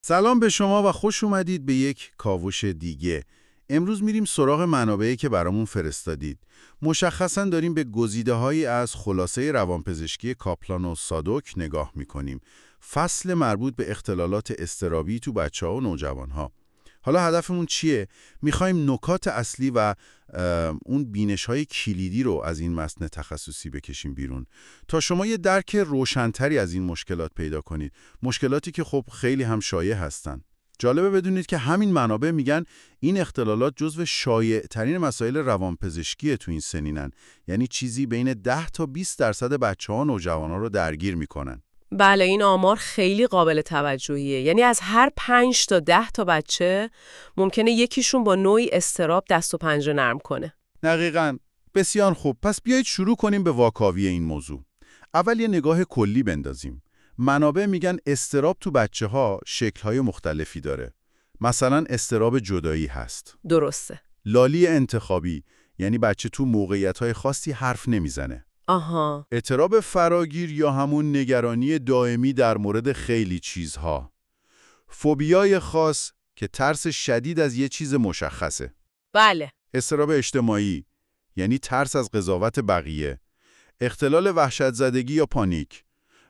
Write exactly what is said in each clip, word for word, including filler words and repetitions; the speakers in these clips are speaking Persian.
سلام به شما و خوش اومدید به یک کاوش دیگه. امروز میریم سراغ منابعی که برامون فرستادید. مشخصاً داریم به گزیده‌هایی از خلاصه روانپزشکی کاپلان و سادوک نگاه میکنیم. فصل مربوط به اختلالات اضطرابی تو بچه‌ها و نوجوان‌ها. حالا هدفمون چیه؟ میخوایم نکات اصلی و اون بینش‌های کلیدی رو از این متن تخصصی بکشیم بیرون تا شما یه درک روشن‌تری از این مشکلات پیدا کنید. مشکلاتی که خب خیلی هم شایع هستن. جالبه بدونید که همین منابع میگن این اختلالات جزو شایع‌ترین مسائل روانپزشکی تو این سنینن. یعنی چیزی بین ده تا بیست درصد بچه‌ها و نوجوان‌ها رو درگیر میکنن. بله، این آمار خیلی قابل توجهیه. یعنی از هر پنج تا ده تا بچه ممکنه یکیشون با نوعی اضطراب دست و پنجه نرم کنه. دقیقاً. بسیار خوب. پس بیایید شروع کنیم به واکاوی این موضوع. اول یه نگاه کلی بندازیم. منابع میگن اضطراب تو بچه‌ها شکل‌های مختلفی داره. مثلا اضطراب جدایی هست. درسته. لالی انتخابی، یعنی بچه تو موقعیت‌های خاصی حرف نمیزنه. آها. اضطراب فراگیر یا همون نگرانی دائمی در مورد خیلی چیزها. فوبیای خاص که ترس شدید از یه چیز مشخصه. بله. اضطراب اجتماعی، یعنی ترس از قضاوت بقیه. اختلال وحشت زدگی یا پانیک.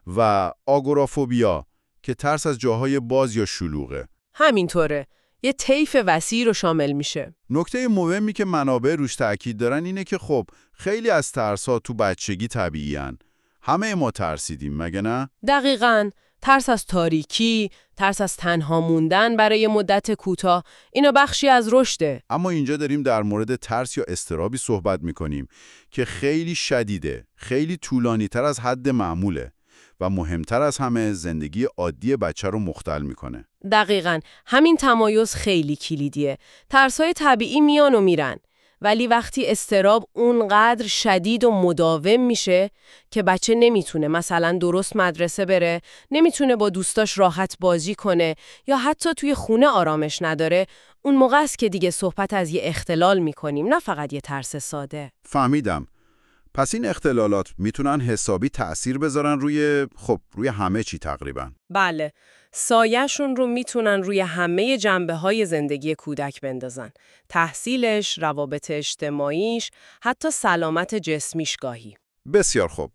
و آگورافوبیا که ترس از جاهای باز یا شلوغه. همینطوره. یه طیف وسیع رو شامل میشه. نکته مهمی که منابع روش تأکید دارن اینه که خب خیلی از ترس‌ها تو بچگی طبیعی‌ان. همه ما ترسیدیم مگه نه؟ دقیقاً. ترس از تاریکی، ترس از تنها موندن برای مدت کوتاه، اینا بخشی از رشده. اما اینجا داریم در مورد ترس یا اضطرابی صحبت می‌کنیم که خیلی شدیده، خیلی طولانی‌تر از حد معموله و مهمتر از همه زندگی عادی بچه رو مختل میکنه. دقیقاً. همین تمایز خیلی کلیدیه. ترس‌های طبیعی میان و میرن. ولی وقتی اضطراب اونقدر شدید و مداوم میشه که بچه نمیتونه مثلا درست مدرسه بره، نمیتونه با دوستاش راحت بازی کنه یا حتی توی خونه آرامش نداره، اون موقع است که دیگه صحبت از یه اختلال میکنیم، نه فقط یه ترس ساده. فهمیدم. پس این اختلالات میتونن حسابی تأثیر بذارن روی خب روی همه چی تقریبا. بله. سایه‌شون رو میتونن روی همه جنبه‌های زندگی کودک بندازن. تحصیلش، روابط اجتماعیش، حتی سلامت جسمیش گاهی. بسیار خوب.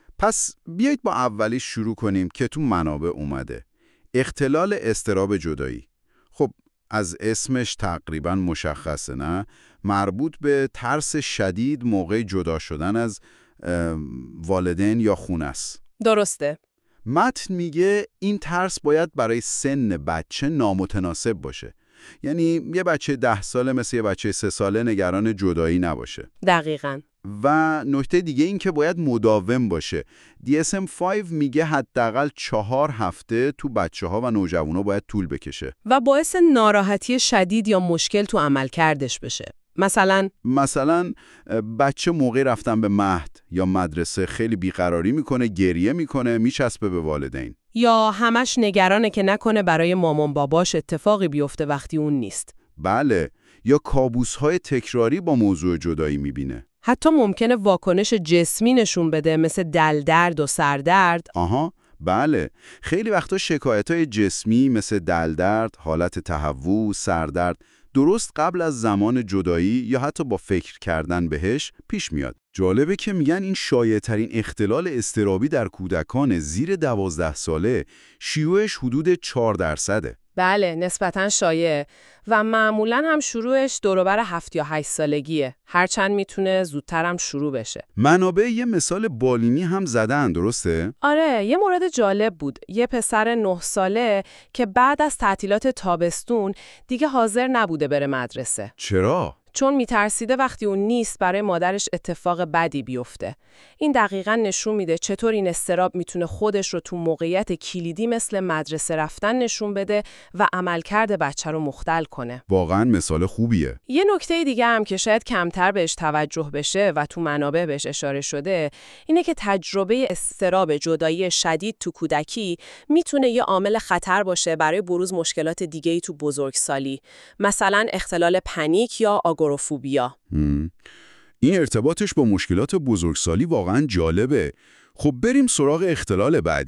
پس بیایید با اولی شروع کنیم که تو منابع اومده. اختلال اضطراب جدایی. خب از اسمش تقریبا مشخصه نه؟ مربوط به ترس شدید موقع جدا شدن از والدین یا خونه است. درسته. متن میگه این ترس باید برای سن بچه نامتناسب باشه. یعنی یه بچه ده ساله مثل یه بچه سه ساله نگران جدایی نباشه. دقیقاً. و نکته دیگه این که باید مداوم باشه. دی اس ام پنج میگه حداقل چهار هفته تو بچه‌ها و نوجوانا باید طول بکشه. و باعث ناراحتی شدید یا مشکل تو عملکردش بشه. مثلا مثلا بچه موقع رفتن به مهد یا مدرسه خیلی بیقراری میکنه، گریه میکنه، میچسبه به والدین. یا همش نگرانه که نکنه برای مامان باباش اتفاقی بیفته وقتی اون نیست. بله. یا کابوس‌های تکراری با موضوع جدایی میبینه. حتی ممکنه واکنش جسمی نشون بده مثل دل درد و سردرد. آها، بله. خیلی وقتا شکایت‌های جسمی مثل دل درد، حالت تهوع، سردرد درست قبل از زمان جدایی یا حتی با فکر کردن بهش پیش میاد. جالبه که میگن این شایع‌ترین اختلال اضطرابی در کودکان زیر دوازده ساله شیوعش حدود چهار درصده. بله، نسبتاً شایع و معمولاً هم شروعش دوروبر هفت یا هشت سالگیه. هرچند میتونه زودتر هم شروع بشه. منابع یه مثال بالینی هم زدن، درسته؟ آره، یه مورد جالب بود. یه پسر نه ساله که بعد از تعطیلات تابستون دیگه حاضر نبوده بره مدرسه. چرا؟ چون میترسیده وقتی اون نیست برای مادرش اتفاق بدی بیفته. این دقیقاً نشون میده چطور این اضطراب میتونه خودش رو تو موقعیت کلیدی مثل مدرسه رفتن نشون بده و عملکرد بچه رو مختل کنه. واقعاً مثال خوبیه. یه نکته دیگه هم که شاید کمتر بهش توجه بشه و تو منابع بهش اشاره شده، اینه که تجربه اضطراب جدایی شدید تو کودکی میتونه یه عامل خطر باشه برای بروز مشکلات دیگه‌ای تو بزرگسالی، مثلا اختلال پنیک یا آگوروفوبیا. این ارتباطش با مشکلات بزرگسالی واقعا جالبه. خب بریم سراغ اختلال بعدی،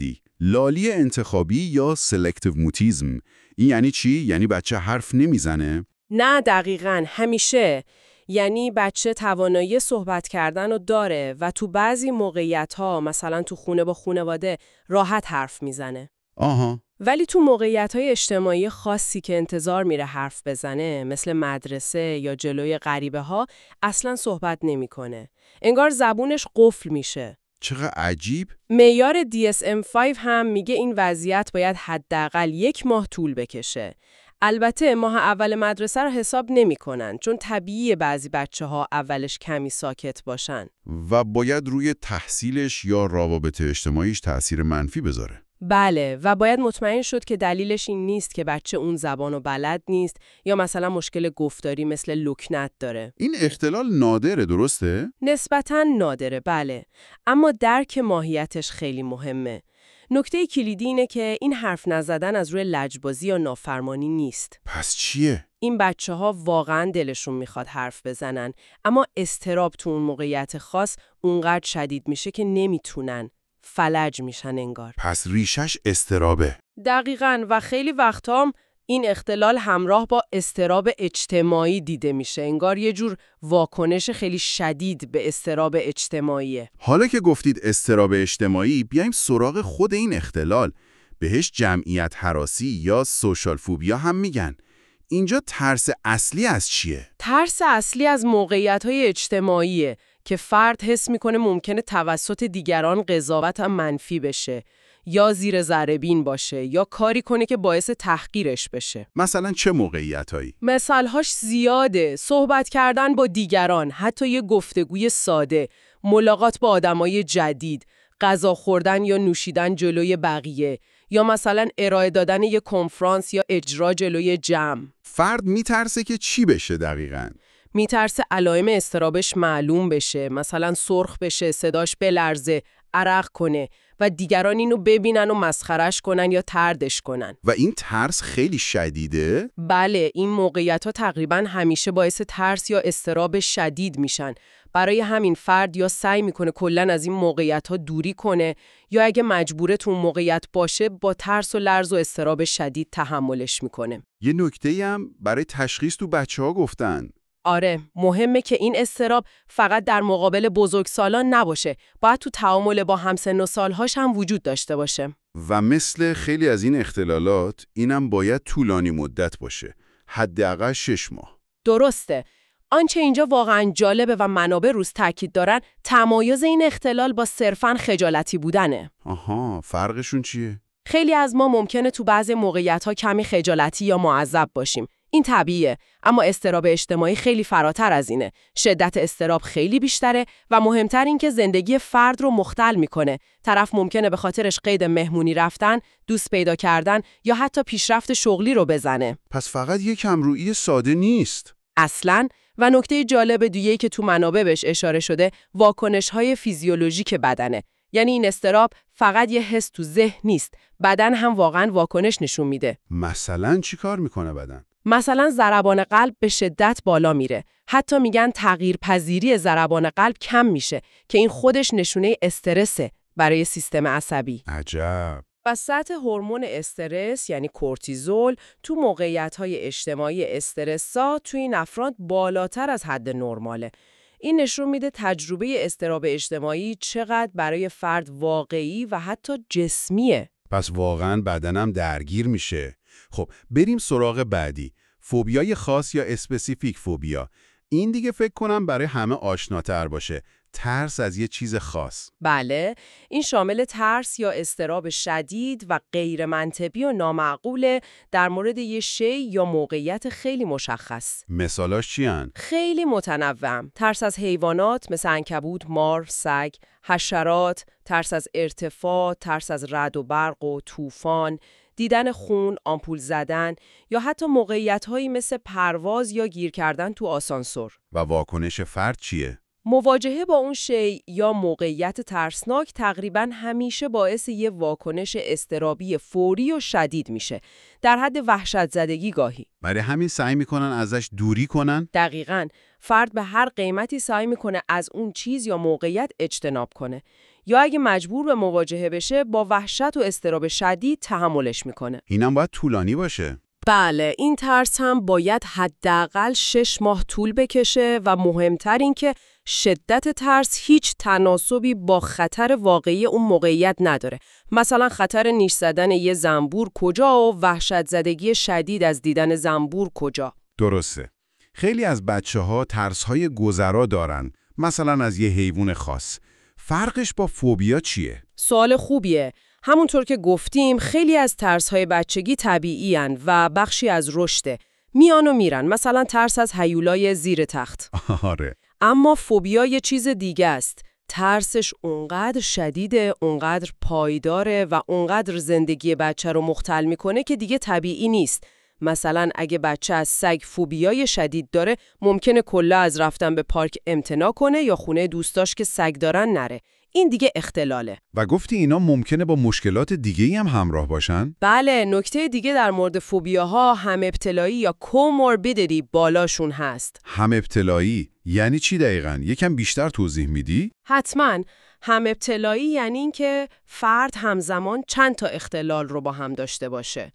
لالی انتخابی یا سلکتیو موتیزم، این یعنی چی؟ یعنی بچه حرف نمیزنه؟ نه دقیقاً همیشه. یعنی بچه توانایی صحبت کردن رو داره و تو بعضی موقعیت‌ها مثلا تو خونه با خانواده راحت حرف میزنه. آها. ولی تو موقعیت‌های اجتماعی خاصی که انتظار میره حرف بزنه، مثل مدرسه یا جلوی غریبه‌ها، اصلاً صحبت نمی‌کنه. انگار زبونش قفل میشه. چقدر عجیب. معیار دی اس ام پنج هم میگه این وضعیت باید حداقل یک ماه طول بکشه. البته ماه اول مدرسه رو حساب نمی‌کنن، چون طبیعیه بعضی بچه‌ها اولش کمی ساکت باشن. و باید روی تحصیلش یا روابط اجتماعیش تأثیر منفی بذاره. بله، و باید مطمئن شد که دلیلش این نیست که بچه اون زبانو بلد نیست یا مثلا مشکل گفتاری مثل لکنت داره. این اختلال نادره، درسته؟ نسبتاً نادره، بله. اما درک ماهیتش خیلی مهمه. نکته کلیدی اینه که این حرف نزدن از روی لجبازی یا نافرمانی نیست. پس چیه؟ این بچه ها واقعاً دلشون میخواد حرف بزنن، اما اضطراب تو اون موقعیت خاص اونقدر شدید میشه که نمیتونن. فلج میشن انگار. پس ریشش اضطرابه. دقیقاً، و خیلی وقتام این اختلال همراه با اضطراب اجتماعی دیده میشه. انگار یه جور واکنش خیلی شدید به اضطراب اجتماعیه. حالا که گفتید اضطراب اجتماعی، بیایم سراغ خود این اختلال. بهش جمعیت هراسی یا سوشال فوبیا هم میگن. اینجا ترس اصلی از چیه؟ ترس اصلی از موقعیت‌های اجتماعیه که فرد حس میکنه ممکنه توسط دیگران قضاوت هم منفی بشه، یا زیر ذره بین باشه، یا کاری کنه که باعث تحقیرش بشه. مثلا چه موقعیتایی؟ مثالهاش زیاده. صحبت کردن با دیگران، حتی یه گفتگوی ساده، ملاقات با آدمای جدید، غذا خوردن یا نوشیدن جلوی بقیه، یا مثلا ارائه دادن یه کنفرانس یا اجرا جلوی جمع. فرد میترسه که چی بشه دقیقاً؟ میترسه علائم اضطرابش معلوم بشه، مثلا سرخ بشه، صداش بلرزه، عرق کنه و دیگران اینو ببینن و مسخرش کنن یا طردش کنن. و این ترس خیلی شدیده؟ بله، این موقعیت‌ها تقریباً همیشه باعث ترس یا اضطراب شدید میشن. برای همین فرد یا سعی میکنه کلاً از این موقعیت‌ها دوری کنه، یا اگه مجبوره تو اون موقعیت باشه با ترس و لرز و اضطراب شدید تحملش میکنه. یه نکته‌ای هم برای تشخیص تو بچه‌ها گفتن. آره، مهمه که این اضطراب فقط در مقابل بزرگسالان نباشه، باید تو تعامل با همسن و سالهاش هم وجود داشته باشه. و مثل خیلی از این اختلالات، اینم باید طولانی مدت باشه. حداقل شش ماه. درسته. آنچه اینجا واقعا جالبه و منابع روز تاکید دارن، تمایز این اختلال با صرفاً خجالتی بودنه. آها، فرقشون چیه؟ خیلی از ما ممکنه تو بعضی موقعیت‌ها کمی خجالتی یا معذب باشیم. این طبیعیه، اما اضطراب اجتماعی خیلی فراتر از اینه. شدت اضطراب خیلی بیشتره و مهمتر این که زندگی فرد رو مختل میکنه. طرف ممکنه به خاطرش قید مهمونی رفتن، دوست پیدا کردن یا حتی پیشرفت شغلی رو بزنه. پس فقط یک کمرویی ساده نیست. اصلاً. و نکته جالب دیگه‌ای که تو منابع بهش اشاره شده، واکنش‌های فیزیولوژیک بدنه. یعنی این اضطراب فقط یه حس تو ذهن نیست، بدن هم واقعاً واکنش نشون میده. مثلا چی کار میکنه بدن؟ مثلا ضربان قلب به شدت بالا میره. حتی میگن تغییر پذیری ضربان قلب کم میشه که این خودش نشونه استرسه برای سیستم عصبی. عجب. و سطح هورمون استرس یعنی کورتیزول تو موقعیت‌های اجتماعی استرس‌زا تو این افراد بالاتر از حد نرماله. این نشون میده تجربه اضطراب اجتماعی چقدر برای فرد واقعی و حتی جسمیه. پس واقعا بدنم درگیر میشه. خب بریم سراغ بعدی. فوبیای خاص یا اسپسیفیک فوبیا. این دیگه فکر کنم برای همه آشناتر باشه. ترس از یه چیز خاص. بله، این شامل ترس یا اضطراب شدید و غیر منطقی و نامعقوله در مورد یه شی یا موقعیت خیلی مشخص. مثالاش چیان؟ خیلی متنوع. ترس از حیوانات مثل عنکبوت، مار، سگ، حشرات، ترس از ارتفاع، ترس از رعد و برق و طوفان، دیدن خون، آمپول زدن یا حتی موقعیت‌هایی مثل پرواز یا گیر کردن تو آسانسور. و واکنش فرد چیه؟ مواجهه با اون شی یا موقعیت ترسناک تقریباً همیشه باعث یه واکنش اضطرابی فوری و شدید میشه، در حد وحشت زدگی گاهی. برای همین سعی میکنن ازش دوری کنن؟ دقیقاً. فرد به هر قیمتی سعی میکنه از اون چیز یا موقعیت اجتناب کنه. یا اگه مجبور به مواجهه بشه با وحشت و اضطراب شدید تحملش میکنه. اینم باید طولانی باشه. بله، این ترس هم باید حداقل شش ماه طول بکشه و مهمتر این که شدت ترس هیچ تناسبی با خطر واقعی اون موقعیت نداره. مثلا خطر نیش زدن یه زنبور کجا و وحشت زدگی شدید از دیدن زنبور کجا؟ درسته. خیلی از بچه‌ها ترس‌های گذرا دارن، مثلا از یه حیوان خاص. فرقش با فوبیا چیه؟ سوال خوبیه. همونطور که گفتیم خیلی از ترس‌های بچگی طبیعی هن و بخشی از رشده. میان و میرن. مثلا ترس از هیولای زیر تخت. آره. اما فوبیا یه چیز دیگه است. ترسش اونقدر شدیده، اونقدر پایداره و اونقدر زندگی بچه رو مختل میکنه که دیگه طبیعی نیست. مثلا اگه بچه از سگ فوبیای شدید داره، ممکنه کلا از رفتن به پارک امتناع کنه یا خونه دوستاش که سگ دارن نره. این دیگه اختلاله. و گفتی اینا ممکنه با مشکلات دیگه‌ای هم همراه باشن؟ بله، نکته دیگه در مورد فوبیاها هم ابتلایی یا کوموربیدیتی بالاشون هست. هم ابتلایی یعنی چی دقیقاً؟ یکم بیشتر توضیح میدی؟ حتماً. هم ابتلایی یعنی این که فرد همزمان چند تا اختلال رو با هم داشته باشه.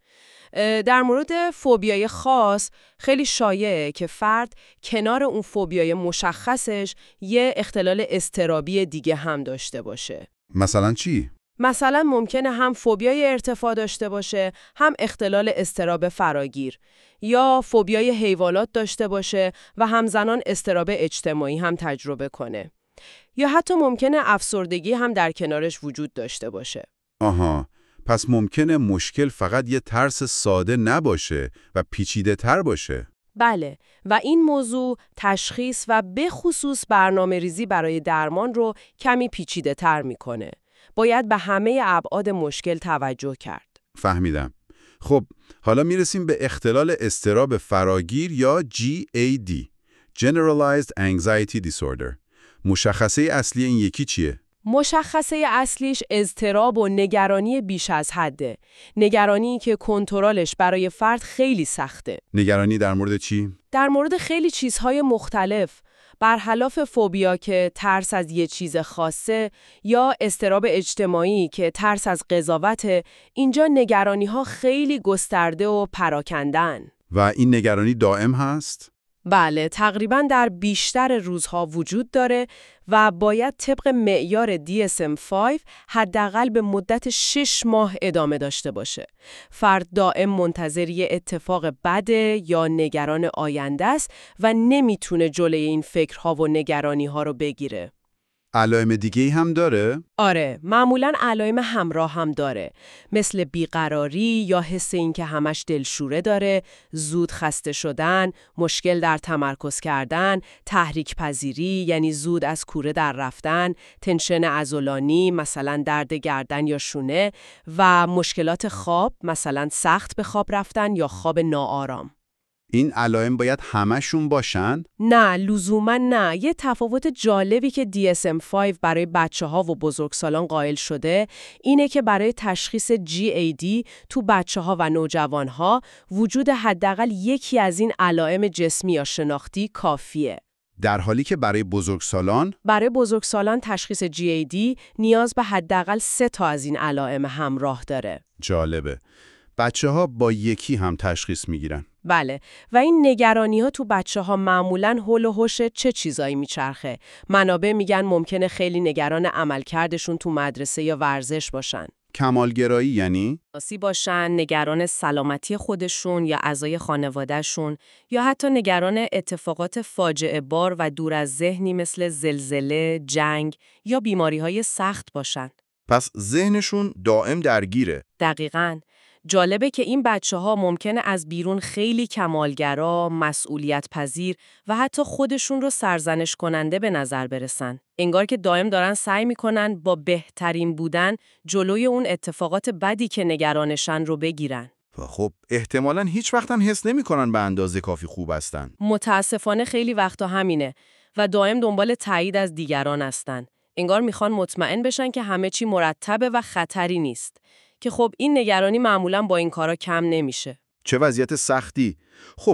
در مورد فوبیای خاص خیلی شایعه که فرد کنار اون فوبیای مشخصش یه اختلال اضطرابی دیگه هم داشته باشه. مثلا چی؟ مثلا ممکنه هم فوبیای ارتفاع داشته باشه، هم اختلال اضطراب فراگیر، یا فوبیای حیوانات داشته باشه و همزمان اضطراب اجتماعی هم تجربه کنه. یا حتی ممکنه افسردگی هم در کنارش وجود داشته باشه. آها، پس ممکنه مشکل فقط یه ترس ساده نباشه و پیچیده تر باشه. بله، و این موضوع تشخیص و به خصوص برنامه ریزی برای درمان رو کمی پیچیده تر میکنه. باید به همه ابعاد مشکل توجه کرد. فهمیدم. خب، حالا میرسیم به اختلال اضطراب فراگیر یا جی ای دی Generalized Anxiety Disorder. مشخصه اصلی این یکی چیه؟ مشخصه اصلیش اضطراب و نگرانی بیش از حده. نگرانی که کنترلش برای فرد خیلی سخته. نگرانی در مورد چی؟ در مورد خیلی چیزهای مختلف. برخلاف فوبیا که ترس از یه چیز خاصه یا اضطراب اجتماعی که ترس از قضاوته، اینجا نگرانی‌ها خیلی گسترده و پراکندن. و این نگرانی دائم هست؟ بله، تقریباً در بیشتر روزها وجود داره و باید طبق معیار دی اس ام پنج حداقل به مدت شش ماه ادامه داشته باشه. فرد دائم منتظر یه اتفاق بده یا نگران آینده است و نمیتونه جلوی این فکرها و نگرانی‌ها رو بگیره. علائم دیگه‌ای هم داره؟ آره، معمولاً علائم همراه هم داره، مثل بیقراری یا حس این که همش دلشوره داره، زود خسته شدن، مشکل در تمرکز کردن، تحریک پذیری یعنی زود از کوره در رفتن، تنشن عضلانی مثلا درد گردن یا شونه و مشکلات خواب مثلا سخت به خواب رفتن یا خواب ناآرام. این علائم باید همشون باشن؟ نه، لزوما نه. یه تفاوت جالبی که دی اس ام پنج برای بچه‌ها و بزرگسالان قائل شده اینه که برای تشخیص جی ای دی تو بچه‌ها و نوجوان‌ها وجود حداقل یکی از این علائم جسمی یا شناختی کافیه. در حالی که برای بزرگسالان برای بزرگسالان تشخیص جی ای دی نیاز به حداقل سه تا از این علائم همراه داره. جالبه. بچه‌ها با یکی هم تشخیص میگیرن. بله، و این نگرانی ها تو بچه ها معمولاً حول و حوش چه چیزایی میچرخه؟ منابع میگن ممکنه خیلی نگران عملکردشون تو مدرسه یا ورزش باشن. کمالگرایی یعنی؟ سیاسی باشن، نگران سلامتی خودشون یا اعضای خانوادهشون، یا حتی نگران اتفاقات فاجعه بار و دور از ذهنی مثل زلزله، جنگ یا بیماری های سخت باشن. پس ذهنشون دائم درگیره. دقیقاً. جالبه که این بچه ها ممکنه از بیرون خیلی کمالگرا، مسئولیت پذیر و حتی خودشون رو سرزنش کننده به نظر برسن. انگار که دائم دارن سعی میکنن با بهترین بودن جلوی اون اتفاقات بدی که نگرانشن رو بگیرن. خب احتمالاً هیچ وقت هم حس نمی‌کنن به اندازه کافی خوب هستن. متاسفانه خیلی وقتا همینه و دائم دنبال تایید از دیگران هستن. انگار میخوان مطمئن بشن که همه چی مرتبه و خطری نیست. که خب این نگرانی معمولاً با این کارا کم نمیشه. چه وضعیت سختی. خب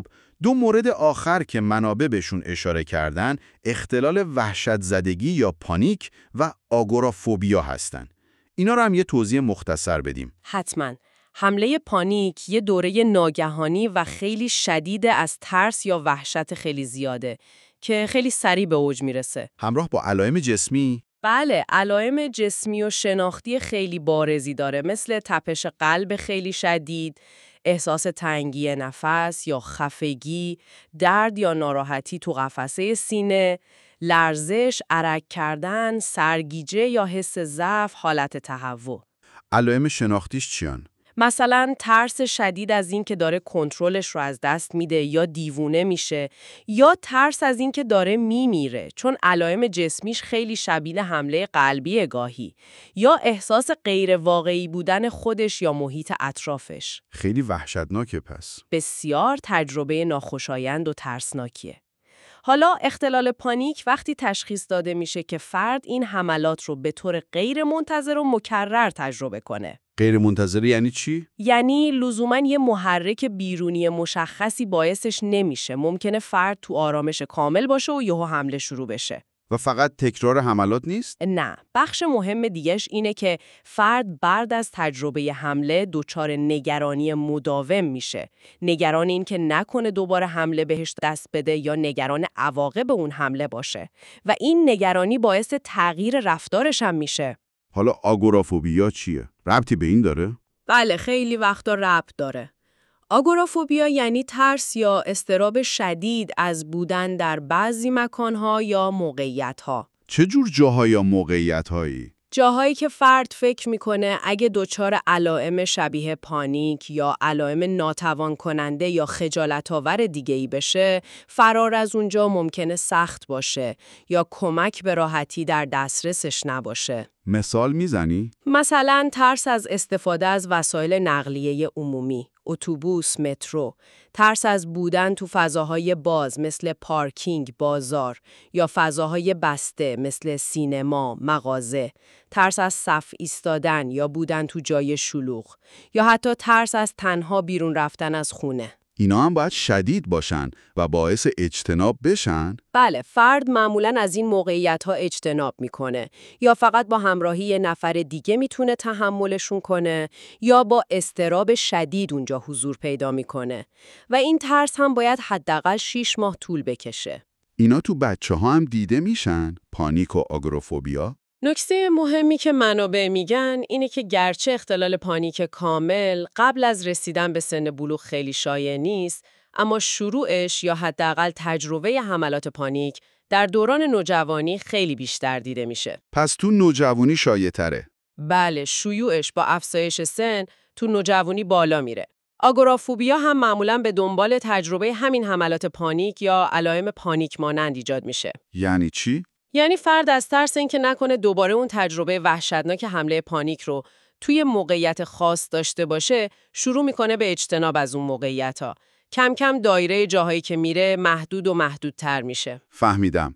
دو مورد آخر که منابع بهشون اشاره کردن اختلال وحشت زدگی یا پانیک و آگورافوبیا هستن. اینا رو هم یه توضیح مختصر بدیم. حتما. حمله پانیک یه دوره ناگهانی و خیلی شدید از ترس یا وحشت خیلی زیاده که خیلی سریع به اوج میرسه. همراه با علائم جسمی؟ بله، علائم جسمی و شناختی خیلی بارزی داره، مثل تپش قلب خیلی شدید، احساس تنگی نفس یا خفگی، درد یا ناراحتی تو قفسه سینه، لرزش، عرق کردن، سرگیجه یا حس ضعف، حالت تهوع. علائم شناختیش چیان؟ مثلا ترس شدید از این که داره کنترلش رو از دست میده یا دیوونه میشه، یا ترس از این که داره میمیره چون علائم جسمیش خیلی شبیه حمله قلبی گاهی، یا احساس غیر واقعی بودن خودش یا محیط اطرافش. خیلی وحشتناکه پس. بسیار تجربه ناخوشایند و ترسناکیه. حالا اختلال پانیک وقتی تشخیص داده میشه که فرد این حملات رو به طور غیر منتظر و مکرر تجربه کنه. غیر منتظره یعنی چی؟ یعنی لزوماً یه محرک بیرونی مشخصی باعثش نمیشه. ممکنه فرد تو آرامش کامل باشه و یهو حمله شروع بشه. و فقط تکرار حملات نیست؟ نه، بخش مهم دیگهش اینه که فرد بعد از تجربه حمله دچار نگرانی مداوم میشه. نگران این که نکنه دوباره حمله بهش دست بده یا نگران عواقب اون حمله باشه. و این نگرانی باعث تغییر رفتارش هم میشه. حالا آگورافوبیا چیه؟ ربطی به این داره؟ بله، خیلی وقتا ربط داره. آگورافوبیا یعنی ترس یا اضطراب شدید از بودن در بعضی مکانها یا موقعیتها. چه جور جاها یا موقعیت‌هایی؟ جاهایی که فرد فکر میکنه اگه دچار علائم شبیه پانیک یا علائم ناتوان کننده یا خجالت‌آور دیگه‌ای بشه، فرار از اونجا ممکنه سخت باشه یا کمک به راحتی در دسترسش نباشه. مثال میزنی؟ مثلا ترس از استفاده از وسایل نقلیه عمومی، اتوبوس، مترو، ترس از بودن تو فضاهای باز مثل پارکینگ، بازار، یا فضاهای بسته مثل سینما، مغازه، ترس از صف ایستادن یا بودن تو جای شلوغ، یا حتی ترس از تنها بیرون رفتن از خونه. اینا هم باید شدید باشن و باعث اجتناب بشن؟ بله، فرد معمولاً از این موقعیت‌ها اجتناب میکنه، یا فقط با همراهی یه نفر دیگه میتونه تحملشون کنه، یا با اضطراب شدید اونجا حضور پیدا میکنه. و این ترس هم باید حداقل شش ماه طول بکشه. اینا تو بچه‌ها هم دیده میشن؟ پانیک و آگورافوبیا؟ نکته مهمی که منابع میگن اینه که گرچه اختلال پانیک کامل قبل از رسیدن به سن بلوغ خیلی شایع نیست، اما شروعش یا حداقل تجربه حملات پانیک در دوران نوجوانی خیلی بیشتر دیده میشه. پس تو نوجوانی شایع‌تره. بله، شیوعش با افزایش سن تو نوجوانی بالا میره. آگورافوبیا هم معمولاً به دنبال تجربه همین حملات پانیک یا علائم پانیک مانند ایجاد میشه. یعنی چی؟ یعنی فرد از ترس اینکه نکنه دوباره اون تجربه وحشتناک حمله پانیک رو توی موقعیت خاص داشته باشه، شروع میکنه به اجتناب از اون موقعیت‌ها. کم کم دایره جاهایی که میره محدود و محدودتر میشه. فهمیدم.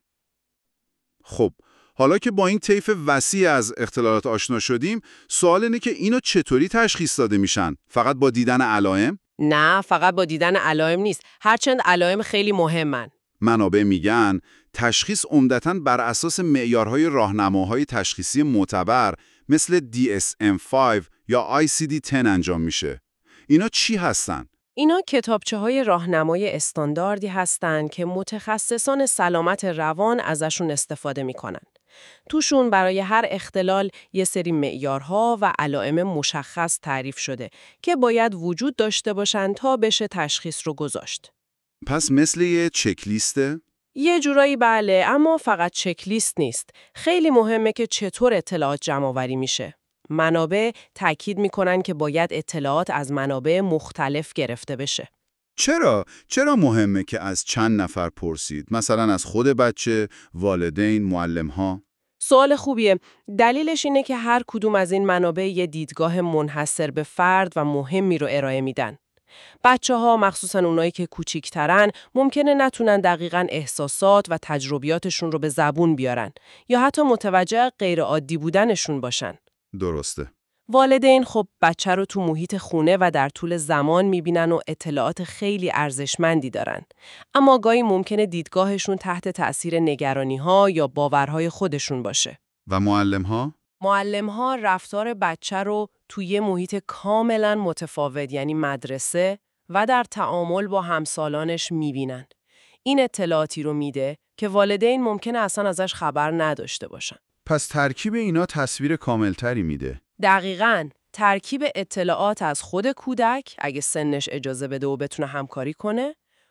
خب، حالا که با این طیف وسیع از اختلالات آشنا شدیم، سوال اینه که اینا چطوری تشخیص داده میشن؟ فقط با دیدن علائم؟ نه، فقط با دیدن علائم نیست. هرچند علائم خیلی مهمن. منابع میگن تشخیص عمدتاً بر اساس معیارهای راهنماهای تشخیصی معتبر مثل دی اس ام پنج یا آی سی دی ده انجام میشه. اینا چی هستن؟ اینا کتابچه‌های راهنمای استانداردی هستن که متخصصان سلامت روان ازشون استفاده میکنن. توشون برای هر اختلال یه سری معیارها و علائم مشخص تعریف شده که باید وجود داشته باشن تا بشه تشخیص رو گذاشت. پس مثل یه چک لیسته؟ یه جورایی بله، اما فقط چک لیست نیست. خیلی مهمه که چطور اطلاعات جمع‌آوری میشه. منابع تأکید میکنن که باید اطلاعات از منابع مختلف گرفته بشه. چرا؟ چرا مهمه که از چند نفر پرسید؟ مثلا از خود بچه، والدین، معلم‌ها؟ سوال خوبیه. دلیلش اینه که هر کدوم از این منابع یه دیدگاه منحصر به فرد و مهمی رو ارائه میدن. بچه‌ها، مخصوصاً اونایی که کوچیک‌ترن، ممکنه نتونن دقیقاً احساسات و تجربیاتشون رو به زبون بیارن یا حتی متوجه غیر عادی بودنشون باشن. درسته. والدین خب بچه رو تو محیط خونه و در طول زمان میبینن و اطلاعات خیلی ارزشمندی دارن. اما گاهی ممکنه دیدگاهشون تحت تأثیر نگرانی‌ها یا باورهای خودشون باشه. و معلم‌ها؟ معلم‌ها رفتار بچه رو توی محیط کاملاً متفاوت یعنی مدرسه و در تعامل با همسالانش میبینن. این اطلاعاتی رو میده که والدین ممکنه اصلا ازش خبر نداشته باشن. پس ترکیب اینا تصویر کاملتری میده. دقیقاً. ترکیب اطلاعات از خود کودک اگه سنش اجازه بده و بتونه همکاری کنه،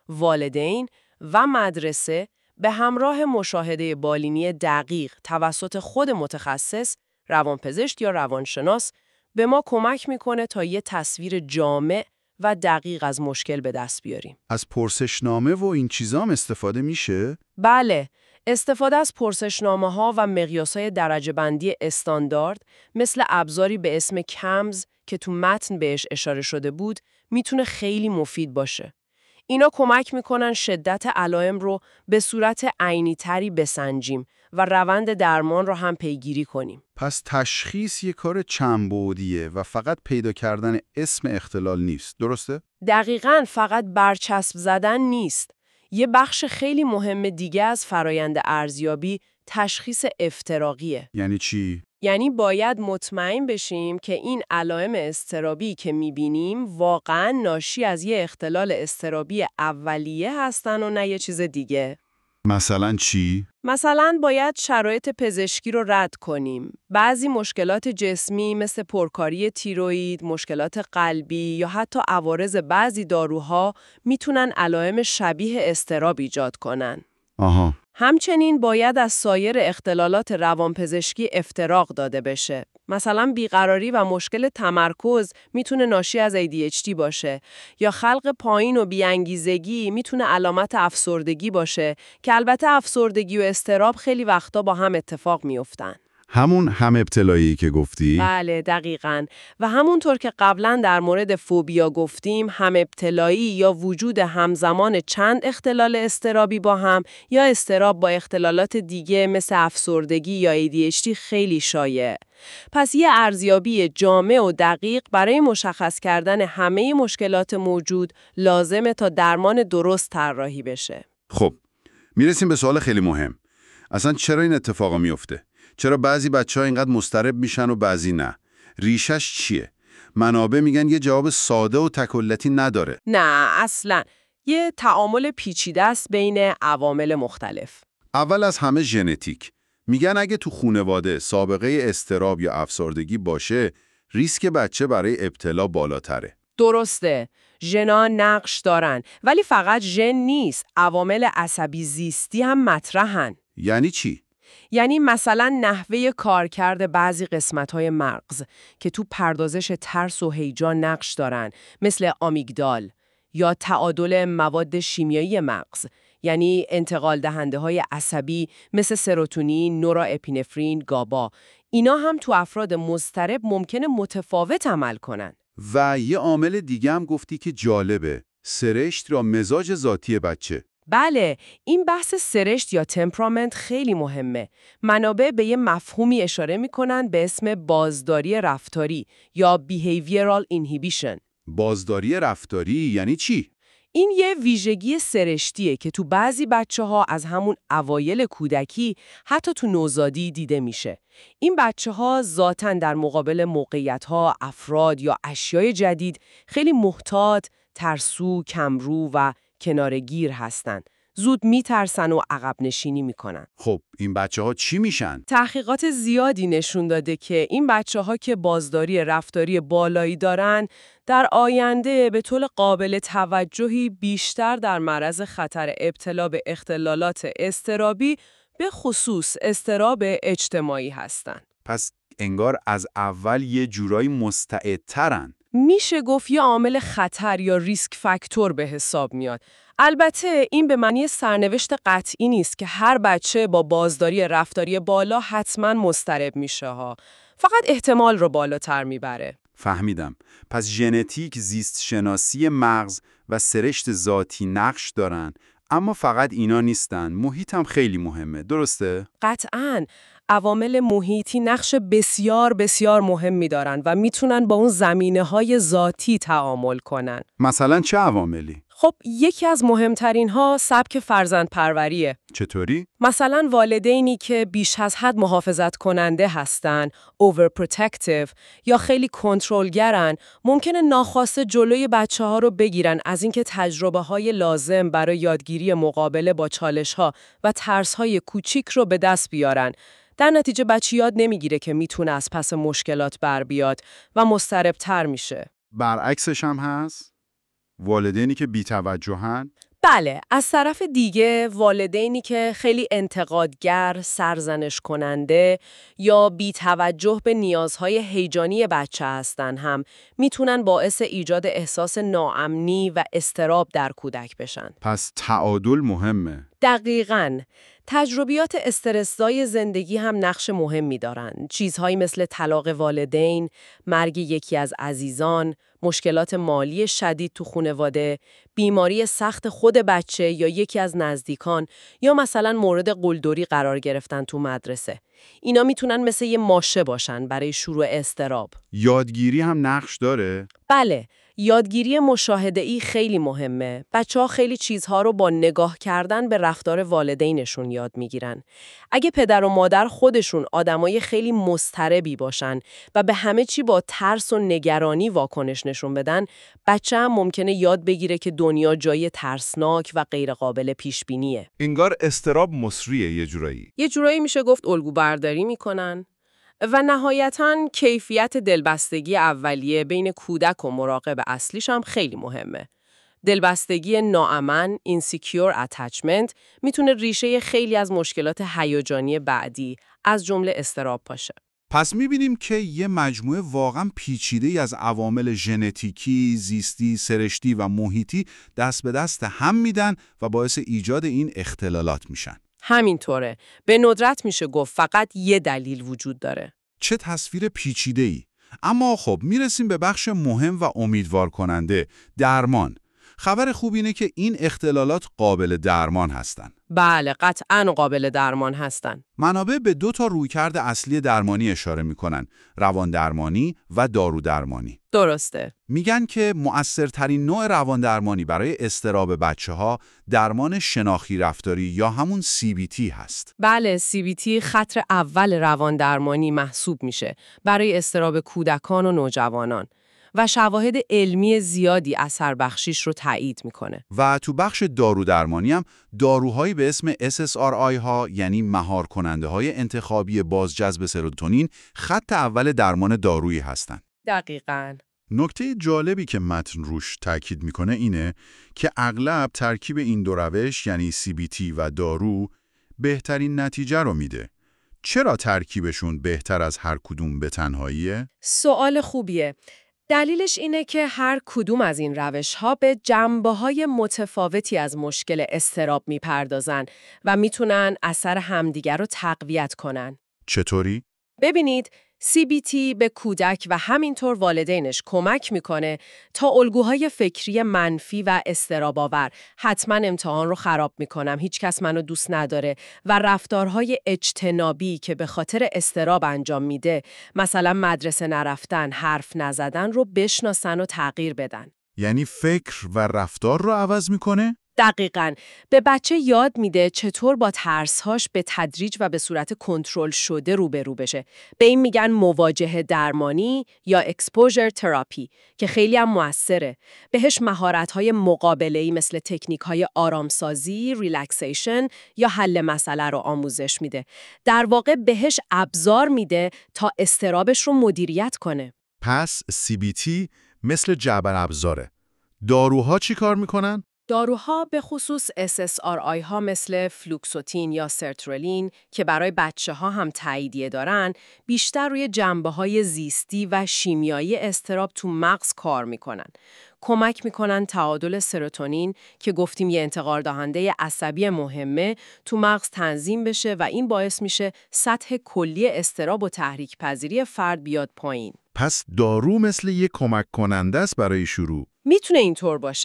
والدین و مدرسه به همراه مشاهده بالینی دقیق توسط خود متخصص، روانپزشک یا روانشناس به ما کمک میکنه تا یه تصویر جامع و دقیق از مشکل به دست بیاریم. از پرسشنامه و این چیزام استفاده میشه؟ بله، استفاده از پرسشنامه‌ها و مقیاس‌های درجه‌بندی استاندارد مثل ابزاری به اسم کمز که تو متن بهش اشاره شده بود میتونه خیلی مفید باشه. اینا کمک میکنن شدت علائم رو به صورت عینی‌تری بسنجیم و روند درمان رو هم پیگیری کنیم. پس تشخیص یه کار چند بعدیه و فقط پیدا کردن اسم اختلال نیست، درسته؟ دقیقاً فقط برچسب زدن نیست. یه بخش خیلی مهم دیگه از فرایند ارزیابی تشخیص افتراقیه. یعنی چی؟ یعنی باید مطمئن بشیم که این علائم اضطرابی که می‌بینیم واقعاً ناشی از یه اختلال اضطرابی اولیه هستن و نه یه چیز دیگه. مثلا چی؟ مثلا باید شرایط پزشکی رو رد کنیم. بعضی مشکلات جسمی مثل پرکاری تیروئید، مشکلات قلبی یا حتی عوارض بعضی داروها میتونن علائم شبیه اضطراب ایجاد کنن. آها. همچنین باید از سایر اختلالات روانپزشکی افتراق داده بشه. مثلا بیقراری و مشکل تمرکز میتونه ناشی از ای دی اچ دی باشه یا خلق پایین و بیانگیزگی میتونه علامت افسردگی باشه که البته افسردگی و اضطراب خیلی وقتا با هم اتفاق میافتن. همون هم ابتلایی که گفتی؟ بله دقیقاً. و همونطور که قبلا در مورد فوبیا گفتیم، هم ابتلایی یا وجود همزمان چند اختلال اضطرابی با هم یا اضطراب با اختلالات دیگه مثل افسردگی یا ای دی اچ دی خیلی شایع. پس یه ارزیابی جامع و دقیق برای مشخص کردن همه مشکلات موجود لازمه تا درمان درست طراحی بشه. خب، میرسیم به سوال خیلی مهم. اصلا چرا این اتفاقا میفته؟ چرا بعضی بچه‌ها اینقدر مضطرب میشن و بعضی نه؟ ریشش چیه؟ منابع میگن یه جواب ساده و تکلتی نداره. نه اصلاً. یه تعامل پیچیده است بین عوامل مختلف. اول از همه ژنتیک. میگن اگه تو خانواده سابقه اضطراب یا افسردگی باشه، ریسک بچه برای ابتلا بالاتره. درسته. ژن‌ها نقش دارن، ولی فقط ژن نیست. عوامل عصبی زیستی هم مطرحن. یعنی چی؟ یعنی مثلا نحوه کارکرد بعضی قسمت‌های مغز که تو پردازش ترس و هیجان نقش دارن، مثل آمیگدال، یا تعادل مواد شیمیایی مغز، یعنی انتقال دهنده های عصبی مثل سروتونین، نوراپینفرین، گابا. اینا هم تو افراد مضطرب ممکنه متفاوت عمل کنن. و یه عامل دیگه هم گفتی که جالبه، سرشت یا مزاج ذاتی بچه. بله، این بحث سرشت یا تمپرامنت خیلی مهمه. منابع به یه مفهومی اشاره میکنن به اسم بازداری رفتاری یا behavioral inhibition. بازداری رفتاری یعنی چی؟ این یه ویژگی سرشتیه که تو بعضی بچه‌ها از همون اوایل کودکی حتی تو نوزادی دیده میشه. این بچه‌ها ذاتاً در مقابل موقعیت‌ها، افراد یا اشیای جدید خیلی محتاط، ترسو، کمرو و کنارگیر هستن. زود میترسن و عقب نشینی میکنن. خب این بچه ها چی میشن؟ تحقیقات زیادی نشون داده که این بچه ها که بازداری رفتاری بالایی دارن در آینده به طور قابل توجهی بیشتر در معرض خطر ابتلا به اختلالات اضطرابی به خصوص اضطراب اجتماعی هستن. پس انگار از اول یه جورایی مستعدترن. میشه گفت یه عامل خطر یا ریسک فاکتور به حساب میاد. البته این به معنی سرنوشت قطعی نیست که هر بچه با بازداری رفتاری بالا حتما مضطرب میشه ها. فقط احتمال رو بالاتر میبره. فهمیدم. پس ژنتیک، زیست شناسی مغز و سرشت ذاتی نقش دارن، اما فقط اینا نیستن. محیط هم خیلی مهمه، درسته؟ قطعاً. عوامل محیطی نقش بسیار بسیار مهمی دارن و میتونن با اون زمینه‌های ذاتی تعامل کنن. مثلا چه عواملی؟ خب یکی از مهمترین ها سبک فرزندپروریه. چطوری؟ مثلا والدینی که بیش از حد محافظت کننده هستن، overprotective یا خیلی کنترلگرن، ممکنه ناخواسته جلوی بچه ها رو بگیرن از اینکه تجربه های لازم برای یادگیری مقابله با چالش ها و ترس های کوچیک رو به دست بیارن. در نتیجه بچه یاد نمیگیره که میتونه از پس مشکلات بر بیاد و مضطرب‌تر میشه. برعکسش هم هست؟ والدینی که بی‌توجهن؟ بله، از طرف دیگه والدینی که خیلی انتقادگر، سرزنش کننده یا بی توجه به نیازهای هیجانی بچه هستن هم میتونن باعث ایجاد احساس ناامنی و اضطراب در کودک بشن. پس تعادل مهمه. دقیقاً. تجربیات استرس‌زای زندگی هم نقش مهمی دارن. چیزهایی مثل طلاق والدین، مرگ یکی از عزیزان، مشکلات مالی شدید تو خانواده، بیماری سخت خود بچه یا یکی از نزدیکان یا مثلا مورد قلدری قرار گرفتن تو مدرسه. اینا میتونن مثل یه ماشه باشن برای شروع اضطراب. یادگیری هم نقش داره؟ بله، یادگیری مشاهده‌ای خیلی مهمه. بچه‌ها خیلی چیزها رو با نگاه کردن به رفتار والدینشون یاد میگیرن. اگه پدر و مادر خودشون آدمای خیلی مضطربی باشن و به همه چی با ترس و نگرانی واکنش نشون بدن، بچه هم ممکنه یاد بگیره که دنیا جای ترسناک و غیرقابل پیش‌بینیه. انگار اضطراب مصریه یه جورایی. یه جورایی میشه گفت الگو برداری میکنن. و نهایتاً کیفیت دلبستگی اولیه بین کودک و مراقب اصلیش هم خیلی مهمه. دلبستگی ناامن، insecure attachment، میتونه ریشه خیلی از مشکلات هیجانی بعدی از جمله اضطراب باشه. پس می‌بینیم که یه مجموعه واقعا پیچیده‌ای از عوامل ژنتیکی، زیستی، سرشتی و محیطی دست به دست هم میدن و باعث ایجاد این اختلالات میشن. همینطوره. به ندرت میشه گفت فقط یه دلیل وجود داره. چه تصویر پیچیده‌ای. اما خب میرسیم به بخش مهم و امیدوار کننده، درمان. خبر خوب اینه که این اختلالات قابل درمان هستن. بله، قطعاً قابل درمان هستن. منابع به دو تا رویکرد اصلی درمانی اشاره میکنن، روان درمانی و دارو درمانی. درسته. میگن که مؤثرترین نوع روان درمانی برای اضطراب بچه‌ها درمان شناختی رفتاری یا همون سی بی تی هست. بله، سی بی تی خط اول روان درمانی محسوب میشه برای اضطراب کودکان و نوجوانان و شواهد علمی زیادی اثر بخشیش رو تایید میکنه. و تو بخش دارو درمانی هم داروهایی به اسم اس اس آر آی ها، یعنی مهار کننده های انتخابی بازجذب سروتونین، خط اول درمان دارویی هستن. دقیقاً. نکته جالبی که متن روش تاکید میکنه اینه که اغلب ترکیب این دو روش، یعنی سی بی تی و دارو، بهترین نتیجه رو میده. چرا ترکیبشون بهتر از هر کدوم به تنهاییه؟ سوال خوبیه. دلیلش اینه که هر کدوم از این روش‌ها به جنبه‌های متفاوتی از مشکل اضطراب میپردازن و میتونن اثر همدیگر رو تقویت کنن. چطوری؟ ببینید، سی بی تی به کودک و همینطور والدینش کمک میکنه تا الگوهای فکری منفی و اضطراب‌آور، حتما امتحان رو خراب میکنم، هیچ کس منو دوست نداره، و رفتارهای اجتنابی که به خاطر اضطراب انجام میده، مثلا مدرسه نرفتن، حرف نزدن، رو بشناسن و تغییر بدن. یعنی فکر و رفتار رو عوض میکنه؟ دقیقاً. به بچه یاد میده چطور با ترسهاش به تدریج و به صورت کنترل شده روبرو بشه. به این میگن مواجهه درمانی یا اکسپوژر تراپی که خیلی هم موثره. بهش مهارت‌های مقابله‌ای مثل تکنیک‌های آرامسازی، ریلکسیشن یا حل مسئله رو آموزش میده. در واقع بهش ابزار میده تا اضطرابش رو مدیریت کنه. پس سی بی تی مثل جبر ابزاره. داروها چی کار میکنن؟ داروها به خصوص اس اس آر آی ها مثل فلوکسوتین یا سرترولین که برای بچه ها هم تاییدیه دارن، بیشتر روی جنبه‌های زیستی و شیمیایی اضطراب تو مغز کار میکنن. کمک میکنن تعادل سروتونین که گفتیم یه انتقال دهنده عصبی مهمه تو مغز تنظیم بشه و این باعث میشه سطح کلی اضطراب و تحریک پذیری فرد بیاد پایین. پس دارو مثل یک کمک کننده است برای شروع. میتونه اینطور باشه.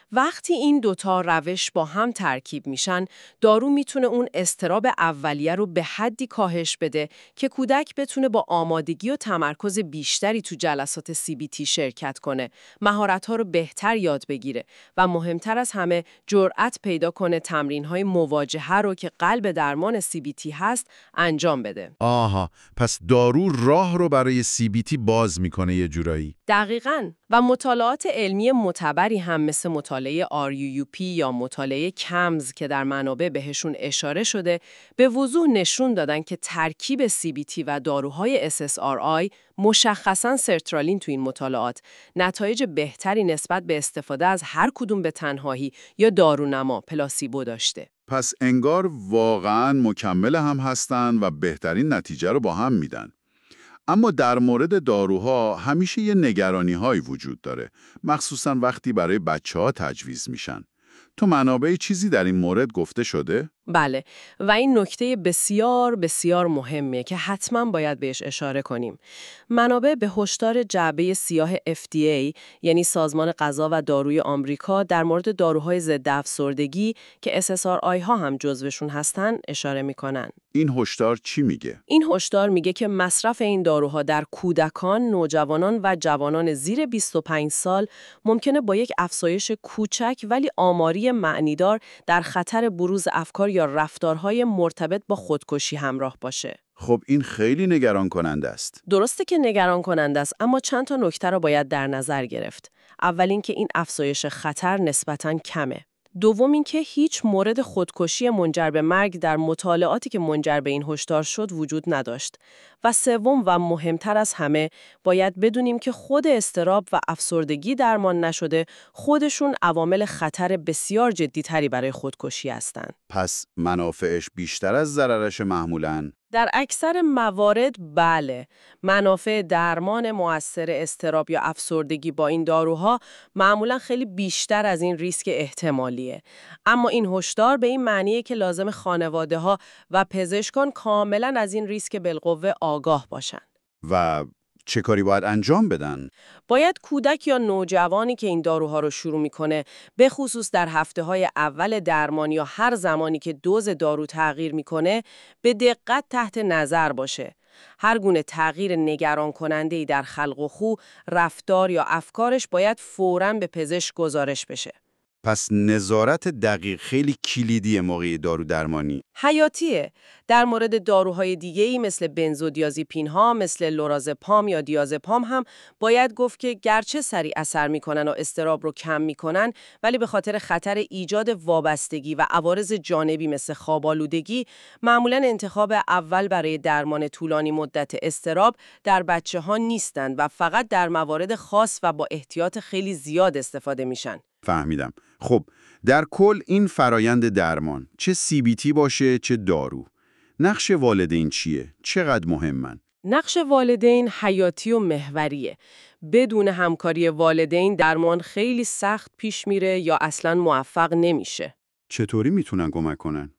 وقتی این دوتا روش با هم ترکیب میشن، دارو میتونه اون اضطراب اولیه رو به حدی کاهش بده که کودک بتونه با آمادگی و تمرکز بیشتری تو جلسات سی بی تی شرکت کنه، مهارت‌ها رو بهتر یاد بگیره و مهمتر از همه جرأت پیدا کنه تمرین‌های مواجهه رو که قلب درمان سی بی تی هست انجام بده. آها، پس دارو راه رو برای سی بی تی باز میکنه یه جورایی. دقیقاً. و مطالعات علمی معتبری هم مثل مطالعه آر یو یو پی یا مطالعه کمز که در منابع بهشون اشاره شده به وضوح نشون دادن که ترکیب سی بی تی و داروهای اس اس آر آی، مشخصاً سرترالین تو این مطالعات، نتایج بهتری نسبت به استفاده از هر کدوم به تنهایی یا دارونما پلاسیبو داشته. پس انگار واقعاً مکمل هم هستن و بهترین نتیجه رو با هم میدن. اما در مورد داروها همیشه یه نگرانی هایی وجود داره، مخصوصاً وقتی برای بچه ها تجویز میشن. تو منابع چیزی در این مورد گفته شده؟ بله، و این نکته بسیار بسیار مهمیه که حتما باید بهش اشاره کنیم. منابع به هشدار جعبه سیاه اف دی ای یعنی سازمان غذا و داروی آمریکا در مورد داروهای ضد افسردگی که اس اس آر آی ها هم جزوشون هستن اشاره میکنن. این هشدار چی میگه؟ این هشدار میگه که مصرف این داروها در کودکان، نوجوانان و جوانان زیر بیست و پنج سال ممکنه با یک افزایش کوچک ولی آماری معنیدار در خطر بروز افکار یا رفتارهای مرتبط با خودکشی همراه باشه. خب این خیلی نگران کننده است. درسته که نگران کننده است، اما چند تا نکته رو باید در نظر گرفت. اول اینکه این افزایش خطر نسبتاً کمه. دوم اینکه هیچ مورد خودکشی منجر به مرگ در مطالعاتی که منجر به این هشدار شد وجود نداشت. و سوم و مهمتر از همه باید بدونیم که خود اضطراب و افسردگی درمان نشده خودشون عوامل خطر بسیار جدی‌تری برای خودکشی هستند. پس منافعش بیشتر از ضررش معمولاً؟ در اکثر موارد بله، منافع درمان مؤثر اضطراب یا افسردگی با این داروها معمولا خیلی بیشتر از این ریسک احتمالیه. اما این هشدار به این معنیه که لازم خانواده ها و پزشکان کاملا از این ریسک بالقوه آگاه باشن. و چه کاری باید انجام بدن؟ باید کودک یا نوجوانی که این داروها رو شروع میکنه، به خصوص در هفته‌های اول درمان یا هر زمانی که دوز دارو تغییر میکنه، به دقت تحت نظر باشه. هر گونه تغییر نگران کننده‌ای در خلق و خو، رفتار یا افکارش باید فوراً به پزشک گزارش بشه. پس نظارت دقیق خیلی کلیدیه موقع دارو درمانی. حیاتیه. در مورد داروهای دیگه‌ای مثل بنزودیازپین‌ها، مثل لورازپام یا دیازپام هم باید گفت که گرچه سریع اثر میکنن و اضطراب رو کم میکنن، ولی به خاطر خطر ایجاد وابستگی و عوارض جانبی مثل خواب‌آلودگی، معمولاً انتخاب اول برای درمان طولانی مدت اضطراب در بچه‌ها نیستند و فقط در موارد خاص و با احتیاط خیلی زیاد استفاده میشن. فهمیدم. خب در کل این فرایند درمان، چه سی بی تی باشه چه دارو، نقش والدین چیه؟ چقدر مهمن؟ نقش والدین حیاتی و محوریه. بدون همکاری والدین درمان خیلی سخت پیش میره یا اصلاً موفق نمیشه. چطوری میتونن کمک کنن؟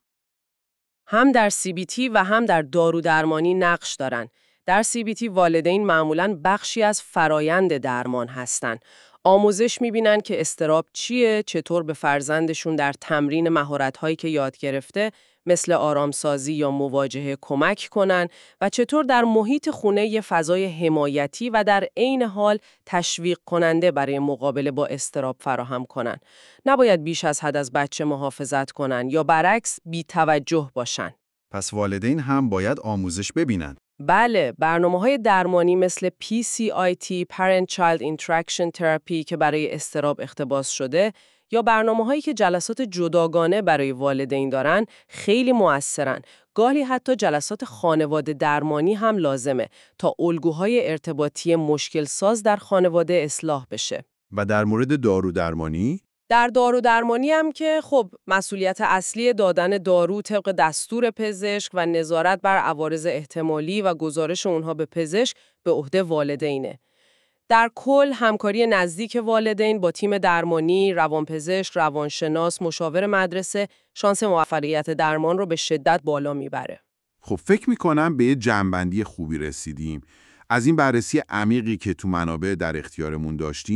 هم در سی بی تی و هم در دارو درمانی نقش دارن. در سی بی تی والدین معمولاً بخشی از فرایند درمان هستن. آموزش میبینن که اضطراب چیه، چطور به فرزندشون در تمرین مهارت‌هایی که یاد گرفته مثل آرامسازی یا مواجهه کمک کنن و چطور در محیط خونه یه فضای حمایتی و در عین حال تشویق کننده برای مقابله با اضطراب فراهم کنن. نباید بیش از حد از بچه محافظت کنن یا برعکس بی توجه باشن. پس والدین هم باید آموزش ببینن. بله، برنامه‌های درمانی مثل پی سی آی تی Parent-Child Interaction Therapy که برای اضطراب اقتباس شده یا برنامه‌هایی که جلسات جداگانه برای والدین دارن خیلی مؤثرن. گاهی حتی جلسات خانواده درمانی هم لازمه تا الگوهای ارتباطی مشکل ساز در خانواده اصلاح بشه. و در مورد دارو درمانی؟ در دارو درمانی هم که خب مسئولیت اصلی دادن دارو طبق دستور پزشک و نظارت بر عوارض احتمالی و گزارش اونها به پزشک به عهده والدینه. در کل همکاری نزدیک والدین با تیم درمانی، روانپزشک، روانشناس، مشاور مدرسه شانس موفقیت درمان رو به شدت بالا میبره. خب فکر میکنم به یه جمع‌بندی خوبی رسیدیم. از این بررسی عمیقی که تو منابع در اختیارمون داشتیم،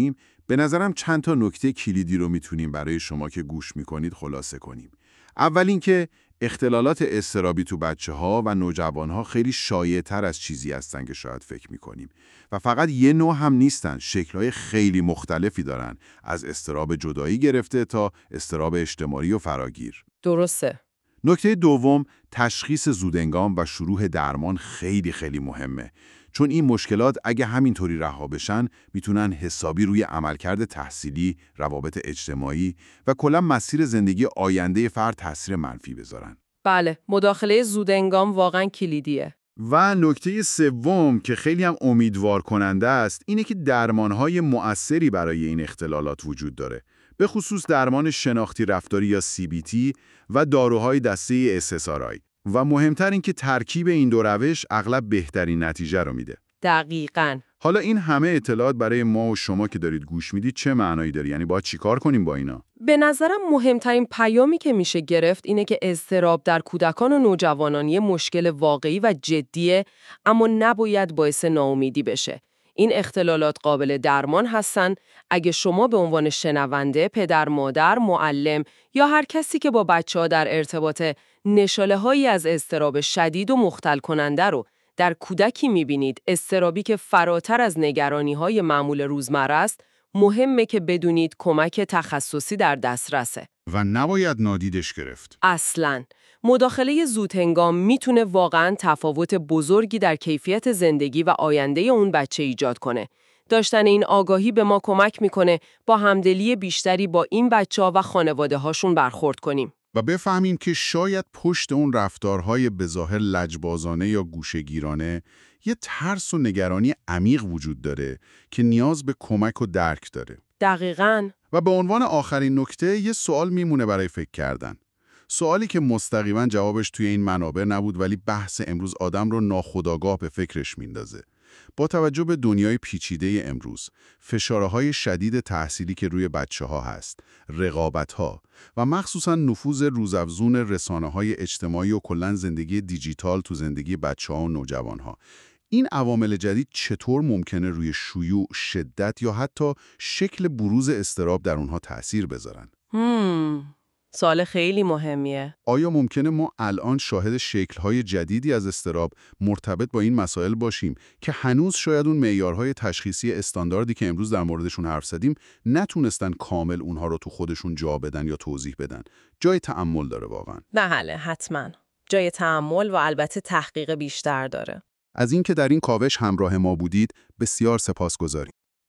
به نظرم چند تا نکته کلیدی رو میتونیم برای شما که گوش میکنید خلاصه کنیم. اول اینکه اختلالات اضطرابی تو بچه‌ها و نوجوان‌ها خیلی شایع‌تر از چیزی هستن که شاید فکر می‌کنیم و فقط یه نوع هم نیستن، شکل‌های خیلی مختلفی دارن، از اضطراب جدایی گرفته تا اضطراب اجتماعی و فراگیر. درسته. نکته دوم، تشخیص زودهنگام و شروع درمان خیلی خیلی مهمه، چون این مشکلات اگه همینطوری رها بشن میتونن حسابی روی عملکرد تحصیلی، روابط اجتماعی و کلا مسیر زندگی آینده فرد تاثیر منفی بذارن. بله، مداخله زودهنگام واقعا کلیدیه. و نکته سوم که خیلی هم امیدوار کننده است اینه که درمانهای مؤثری برای این اختلالات وجود داره، به خصوص درمان شناختی رفتاری یا سی بی تی و داروهای دسته اس اس آر آی. و مهمتر این که ترکیب این دو روش اغلب بهترین نتیجه رو میده. دقیقاً. حالا این همه اطلاعات برای ما و شما که دارید گوش میدید چه معنایی داره؟ یعنی باید چیکار کنیم با اینا؟ به نظرم مهمترین پیامی که میشه گرفت اینه که اضطراب در کودکان و نوجوانان یه مشکل واقعی و جدیه، اما نباید باعث ناامیدی بشه. این اختلالات قابل درمان هستن اگه شما به عنوان شنونده، پدر، مادر، معلم یا هر کسی که با بچه‌ها در ارتباطه نشانه‌هایی از اضطراب شدید و مختل کننده رو در کودکی می‌بینید، اضطرابی که فراتر از نگرانی‌های معمول روزمره است، مهمه که بدونید کمک تخصصی در دسترسه. و نباید نادیدش گرفت. اصلاً. مداخله زودهنگام میتونه واقعاً تفاوت بزرگی در کیفیت زندگی و آینده اون بچه ایجاد کنه. داشتن این آگاهی به ما کمک میکنه با همدلی بیشتری با این بچه‌ها و خانواده هاشون برخورد کنیم. و بفهمیم که شاید پشت اون رفتارهای بظاهر لجبازانه یا گوشه‌گیرانه یه ترس و نگرانی عمیق وجود داره که نیاز به کمک و درک داره. دقیقاً. و به عنوان آخرین نکته یه سوال میمونه برای فکر کردن. سوالی که مستقیما جوابش توی این منابع نبود ولی بحث امروز آدم رو ناخودآگاه به فکرش میندازه. با توجه به دنیای پیچیده امروز، فشارهای شدید تحصیلی که روی بچه‌ها هست، رقابت‌ها و مخصوصاً نفوذ روزافزون رسانه‌های اجتماعی و کلاً زندگی دیجیتال تو زندگی بچه‌ها و نوجوان‌ها، این عوامل جدید چطور ممکنه روی شیوع، شدت یا حتی شکل بروز اضطراب در اونها تأثیر بذارن؟ هم. سوال خیلی مهمیه. آیا ممکنه ما الان شاهد شکل‌های جدیدی از اضطراب مرتبط با این مسائل باشیم که هنوز شاید اون معیارهای تشخیصی استانداردی که امروز در موردشون حرف زدیم نتونستن کامل اونها رو تو خودشون جا بدن یا توضیح بدن؟ جای تأمل داره واقعا. بله، حتما. جای تأمل و البته تحقیق بیشتر داره. از اینکه در این کاوش همراه ما بودید بسیار سپاسگزاریم.